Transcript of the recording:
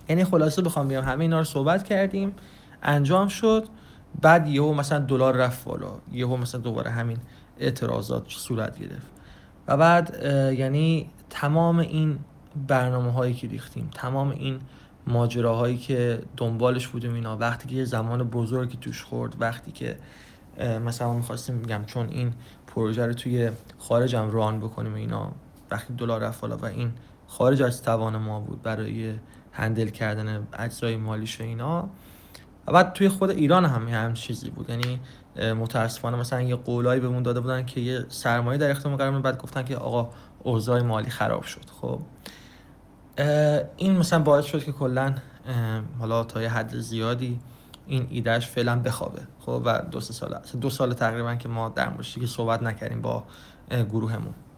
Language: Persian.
یعنی خلاصه بخوام بگم همه اینا رو صحبت کردیم، انجام شد، بعد یهو مثلا دلار رفت بالا، یهو مثلا دوباره همین اعتراضات صورت گرفت و بعد یعنی تمام این برنامه هایی که ریختیم، تمام این ماجراهایی که دنبالش بودیم اینا، وقتی که یه زمان بزرگی توش خورد، وقتی که مثلا می‌خواستیم میگم چون این پروژه رو توی خارج هم ران بکنیم اینا، وقتی دلار رفت بالا و این خارج از توان ما بود برای هندل کردن اجزای مالیش و اینا، و بعد توی خود ایران هم چیزی بود. یعنی متاسفانه مثلا یه قولایی بهمون داده بودن که یه سرمایه در اختیار ما قرار بعد گفتن که آقا اوضاع مالی خراب شد. خب این مثلا باعث شد که کلا حالا تا یه حد زیادی این ایدهش فعلا بخوابه. خب و 2 سال تقریبا که ما در موردش که صحبت نکردیم با گروهمون.